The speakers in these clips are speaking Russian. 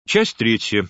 Часть третья.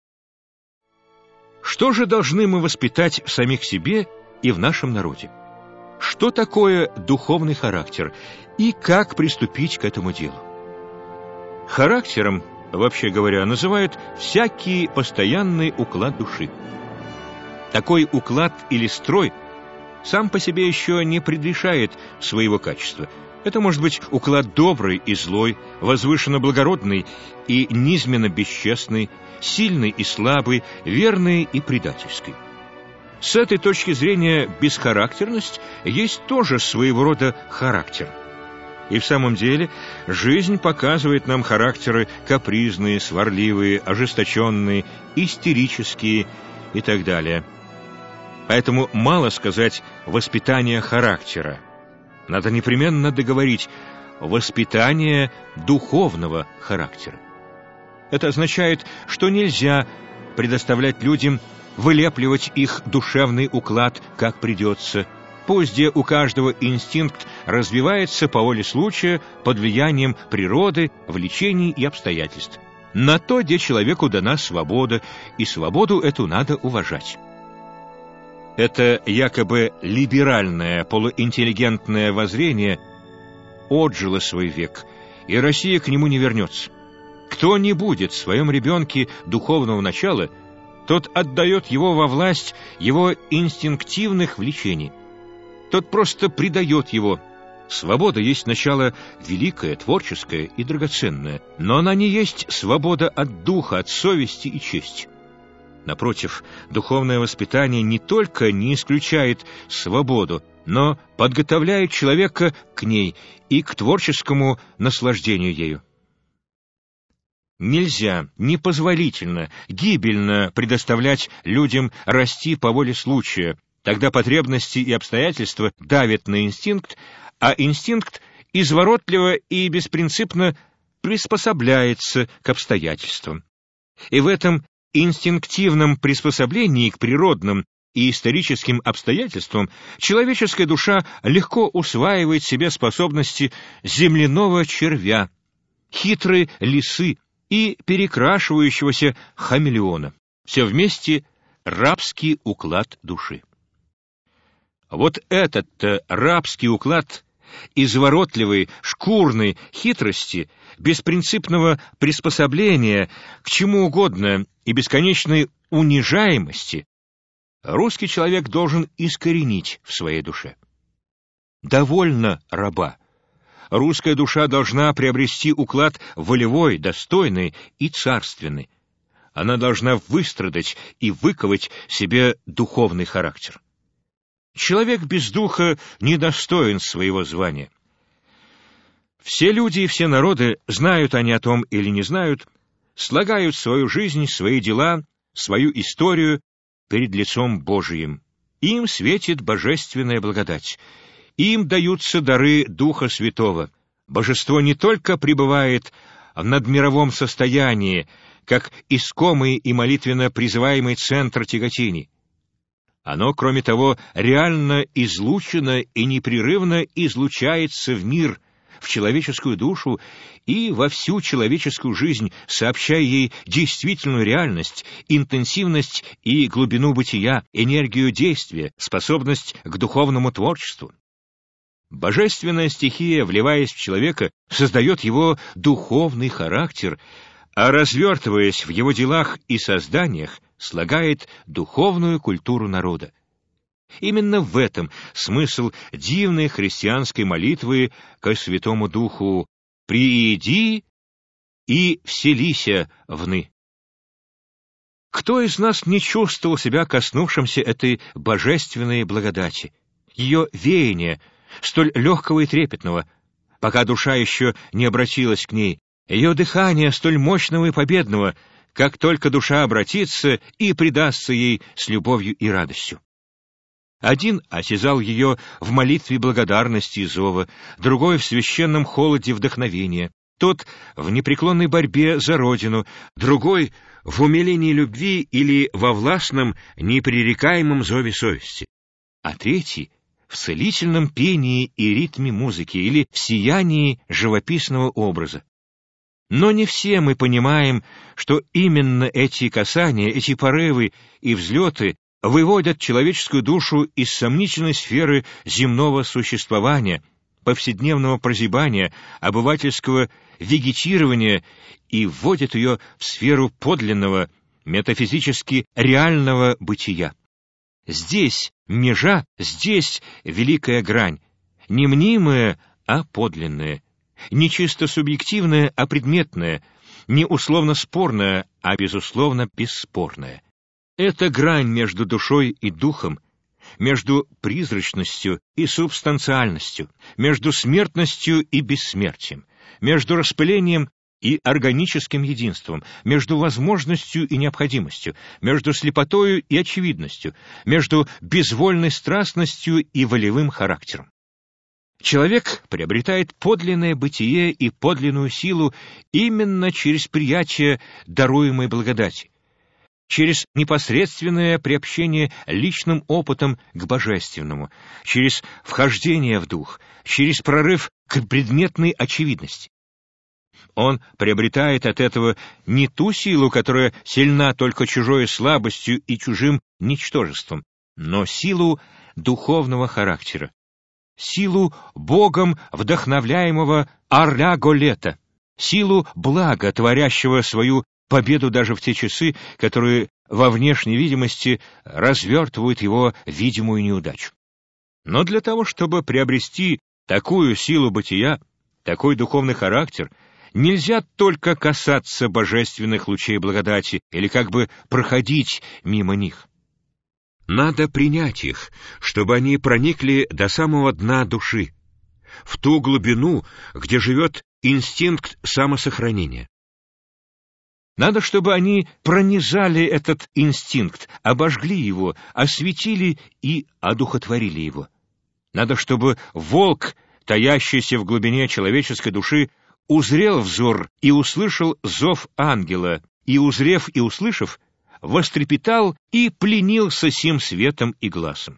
Что же должны мы воспитать в самих себе и в нашем народе? Что такое духовный характер и как приступить к этому делу? Характером, вообще говоря, называют всякий постоянный уклад души. Такой уклад или строй сам по себе еще не предрешает своего качества. Это может быть уклад добрый и злой, возвышенно-благородный и низменно-бесчестный, сильный и слабый, верный и предательский. С этой точки зрения бесхарактерность есть тоже своего рода характер. И в самом деле жизнь показывает нам характеры капризные, сварливые, ожесточенные, истерические и так далее. Поэтому мало сказать «воспитание характера». Надо непременно договорить «воспитание духовного характера». Это означает, что нельзя предоставлять людям вылепливать их душевный уклад, как придется. Пусть где у каждого инстинкт развивается по воле случая, под влиянием природы, влечений и обстоятельств. На то, где человеку дана свобода, и свободу эту надо уважать. Это якобы либеральное, полуинтеллигентное воззрение отжило свой век, и Россия к нему не вернется. Кто не будет в своем ребенке духовного начала, тот отдает его во власть его инстинктивных влечений. Тот просто предает его. Свобода есть начало великое, творческое и драгоценное, но она не есть свобода от духа, от совести и чести. Напротив, духовное воспитание не только не исключает свободу, но подготовляет человека к ней и к творческому наслаждению ею. Нельзя, непозволительно, гибельно предоставлять людям расти по воле случая. Тогда потребности и обстоятельства давят на инстинкт, а инстинкт изворотливо и беспринципно приспособляется к обстоятельствам. И в этом инстинктивном приспособлении к природным и историческим обстоятельствам человеческая душа легко усваивает себе способности земляного червя, хитрой лисы и перекрашивающегося хамелеона. Все вместе рабский уклад души. Вот этот-то рабский уклад изворотливой, шкурной хитрости, беспринципного приспособления к чему угодно и бесконечной унижаемости русский человек должен искоренить в своей душе. Довольно раба. Русская душа должна приобрести уклад волевой, достойный и царственный. Она должна выстрадать и выковать себе духовный характер. Человек без духа недостоин своего звания. Все люди и все народы, знают они о том или не знают, слагают свою жизнь, свои дела, свою историю перед лицом Божиим. Им светит божественная благодать. Им даются дары Духа Святого. Божество не только пребывает в надмировом состоянии, как искомый и молитвенно призываемый центр тяготений. Оно, кроме того, реально излучено и непрерывно излучается в мир, в человеческую душу и во всю человеческую жизнь, сообщая ей действительную реальность, интенсивность и глубину бытия, энергию действия, способность к духовному творчеству. Божественная стихия, вливаясь в человека, создает его духовный характер, а развертываясь в его делах и созданиях, слагает духовную культуру народа. Именно в этом смысл дивной христианской молитвы ко Святому Духу «Прииди и вселися вны». Кто из нас не чувствовал себя коснувшимся этой божественной благодати, ее веяния, столь легкого и трепетного, пока душа еще не обратилась к ней, ее дыхания столь мощного и победного, как только душа обратится и предастся ей с любовью и радостью. Один осязал ее в молитве благодарности и зова, другой в священном холоде вдохновения, тот в непреклонной борьбе за родину, другой в умилении любви или во властном, непререкаемом зове совести, а третий в целительном пении и ритме музыки или в сиянии живописного образа. Но не все мы понимаем, что именно эти касания, эти порывы и взлеты выводят человеческую душу из сомнительной сферы земного существования, повседневного прозябания, обывательского вегетирования и вводят ее в сферу подлинного, метафизически реального бытия. Здесь межа, здесь великая грань, не мнимая, а подлинная, не чисто субъективная, а предметная, не условно спорная, а безусловно бесспорная. Это грань между душой и духом, между призрачностью и субстанциальностью, между смертностью и бессмертием, между распылением и органическим единством, между возможностью и необходимостью, между слепотою и очевидностью, между безвольной страстностью и волевым характером. Человек приобретает подлинное бытие и подлинную силу именно через приятие даруемой благодати, через непосредственное приобщение личным опытом к божественному, через вхождение в дух, через прорыв к предметной очевидности. Он приобретает от этого не ту силу, которая сильна только чужой слабостью и чужим ничтожеством, но силу духовного характера, силу Богом вдохновляемого орля Голета, силу блага, творящего свою победу даже в те часы, которые во внешней видимости развертывают его видимую неудачу. Но для того, чтобы приобрести такую силу бытия, такой духовный характер, нельзя только касаться божественных лучей благодати или как бы проходить мимо них. Надо принять их, чтобы они проникли до самого дна души, в ту глубину, где живет инстинкт самосохранения. Надо, чтобы они пронизали этот инстинкт, обожгли его, осветили и одухотворили его. Надо, чтобы волк, таящийся в глубине человеческой души, узрел взор и услышал зов ангела, и, узрев и услышав, вострепетал и пленился сим светом и гласом.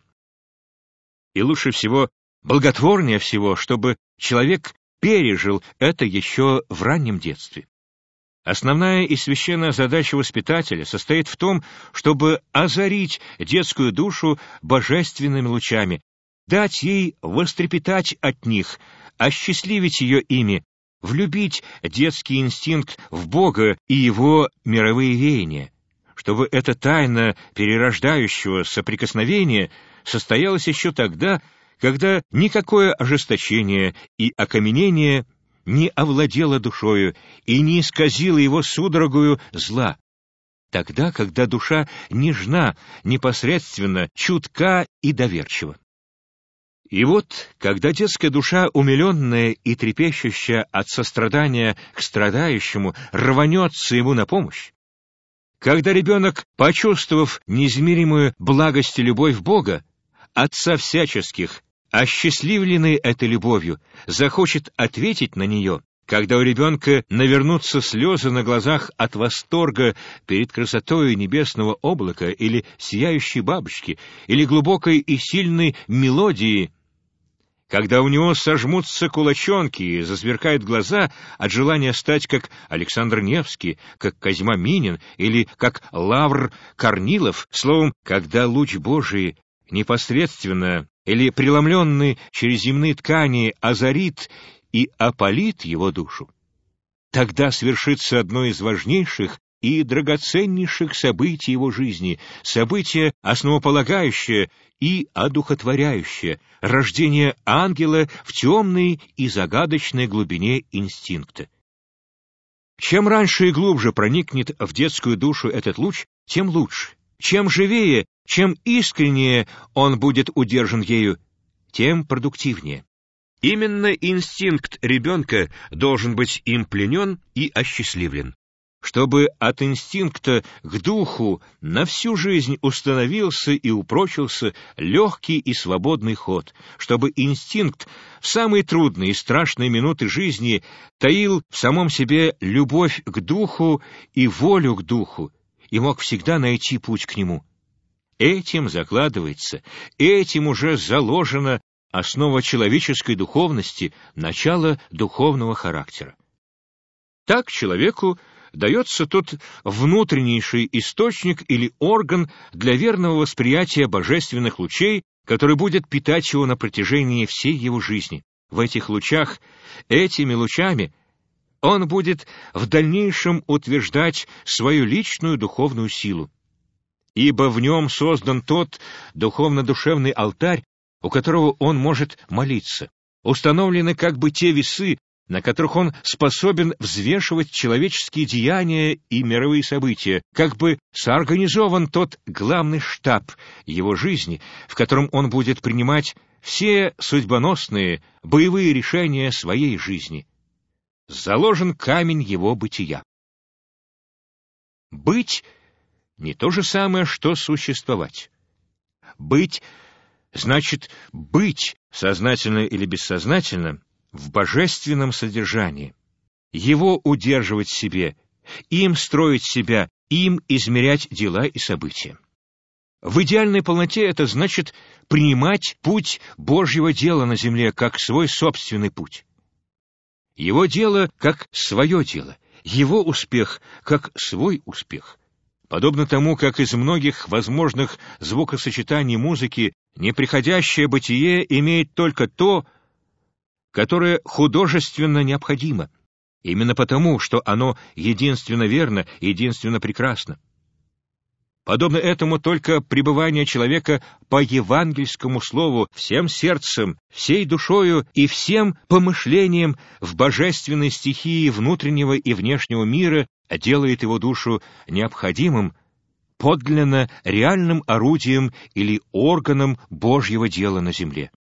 И лучше всего, благотворнее всего, чтобы человек пережил это еще в раннем детстве. Основная и священная задача воспитателя состоит в том, чтобы озарить детскую душу божественными лучами, дать ей вострепетать от них, осчастливить ее ими, влюбить детский инстинкт в Бога и его мировые веяния, чтобы эта тайна перерождающего соприкосновения состоялась еще тогда, когда никакое ожесточение и окаменение не овладело душою и не исказило его судорогою зла, тогда, когда душа нежна, непосредственно, чутка и доверчива. И вот, когда детская душа, умиленная и трепещущая от сострадания к страдающему, рванется ему на помощь, когда ребенок, почувствовав неизмеримую благость и любовь Бога, Отца всяческих, осчастливленный этой любовью, захочет ответить на нее, когда у ребенка навернутся слезы на глазах от восторга перед красотою небесного облака или сияющей бабочки, или глубокой и сильной мелодии, когда у него сожмутся кулачонки и засверкают глаза от желания стать как Александр Невский, как Козьма Минин или как Лавр Корнилов, словом, когда луч Божий непосредственно или преломленный через земные ткани озарит и опалит его душу, тогда свершится одно из важнейших и драгоценнейших событий его жизни, событие основополагающее и одухотворяющее, рождение ангела в темной и загадочной глубине инстинкта. Чем раньше и глубже проникнет в детскую душу этот луч, тем лучше. Чем живее, чем искреннее он будет удержан ею, тем продуктивнее. Именно инстинкт ребенка должен быть им пленен и осчастливлен. Чтобы от инстинкта к духу на всю жизнь установился и упрочился легкий и свободный ход, чтобы инстинкт в самые трудные и страшные минуты жизни таил в самом себе любовь к духу и волю к духу, и мог всегда найти путь к нему. Этим закладывается, этим уже заложена основа человеческой духовности, начало духовного характера. Так человеку дается тот внутреннейший источник или орган для верного восприятия божественных лучей, который будет питать его на протяжении всей его жизни. В этих лучах, этими лучами, он будет в дальнейшем утверждать свою личную духовную силу. Ибо в нем создан тот духовно-душевный алтарь, у которого он может молиться. Установлены как бы те весы, на которых он способен взвешивать человеческие деяния и мировые события, как бы соорганизован тот главный штаб его жизни, в котором он будет принимать все судьбоносные, боевые решения своей жизни. Заложен камень его бытия. Быть — не то же самое, что существовать. Быть — значит быть, сознательно или бессознательно, в божественном содержании, его удерживать в себе, им строить себя, им измерять дела и события. В идеальной полноте это значит принимать путь Божьего дела на земле как свой собственный путь. Его дело как свое дело, его успех как свой успех. Подобно тому, как из многих возможных звукосочетаний музыки неприходящее бытие имеет только то, которое художественно необходимо, именно потому, что оно единственно верно, единственно прекрасно. Подобно этому только пребывание человека по евангельскому слову всем сердцем, всей душою и всем помышлением в божественной стихии внутреннего и внешнего мира делает его душу необходимым, подлинно реальным орудием или органом Божьего дела на земле.